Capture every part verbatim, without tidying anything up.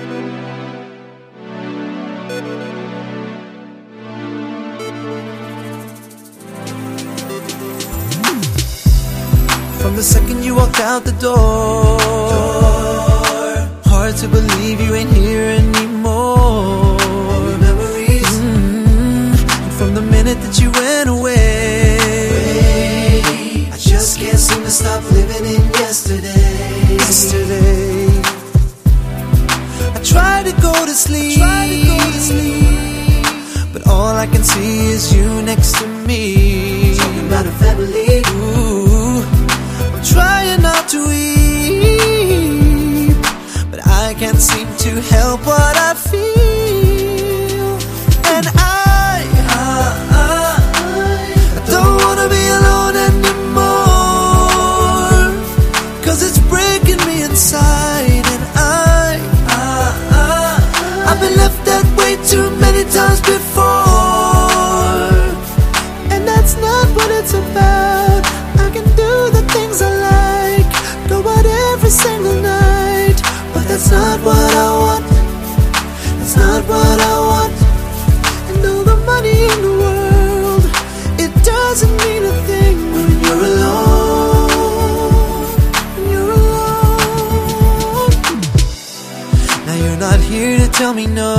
From the second you walked out the door, hard to believe you ain't here anymore. Memories. Mm-hmm. And from the minute that you went away, I just can't seem to stop living in yesterday. Yesterday. I try to go to sleep, try to go to sleep, but all I can see is you next to me. Talking about a family. Ooh, I'm trying not to weep, but I can't seem to help what I feel. And I, I, I don't wanna be alone anymore, 'cause it's breaking me inside. And I, I, I I've been left that way too many times before, and that's not what it's about. I can do the things I like, go out every single night, but that's not what I want. That's not what I want. And all the money in the world, it doesn't mean a thing when you're alone. When you're alone. Now you're not here to tell me no,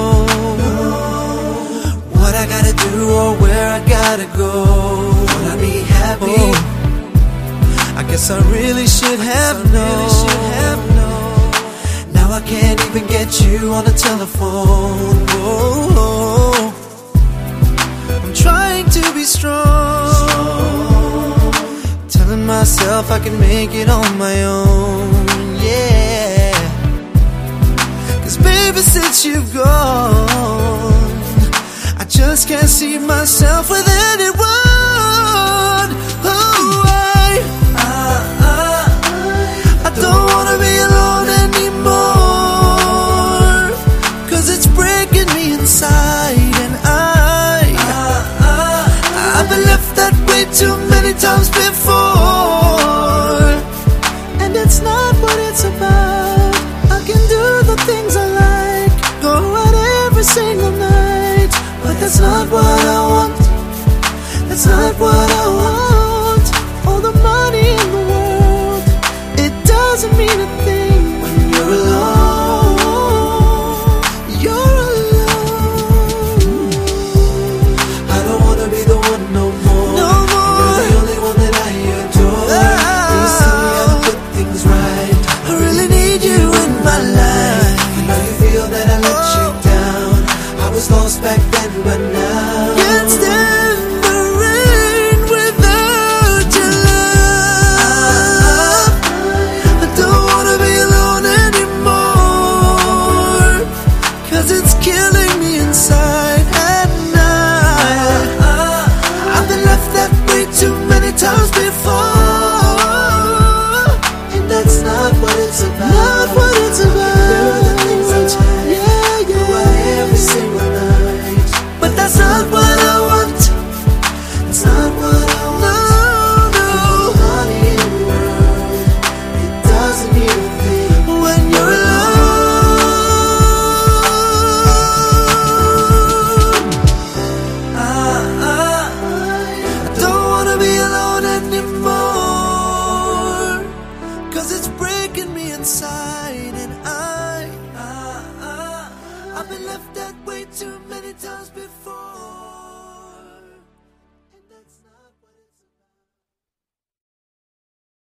what I gotta do or where I gotta go. Wanna be happy? Oh, I guess I really should have known. Now I can't even get you on the telephone. Oh, I'm trying to be strong, telling myself I can make it on my own. Yeah, 'cause baby, since you've gone, I just can't see myself with anyone. Oh, I, I, I, I don't wanna be alone anymore, 'cause it's breaking me inside. And I, I, I I've been left that way too many times before, and it's not what it's about. I can do the things I like, go out every single night, but that's not what I want. That's not what I want. All the money in the world, it doesn't mean a thing when you're alone. You're alone. I don't wanna be the one no more. No more. You're the only one that I adore. Oh. Please tell me how to put things right. I really need you in my life. I know you feel that I let you down. I was lost back then, but now can't stand the rain without your love. I don't wanna be alone anymore, 'cause it's killing me inside. At night, I've been left that way too many times before, and that's not what it's about. Not what it's about. Yeah, yeah. Every single night, but that's not what I want. It's not what I want. No, no. Money in the world, it doesn't mean a thing when you're alone. I, I, I don't wanna be alone anymore, 'cause it's breaking me inside. And I, I, I I've been left that way too many times before.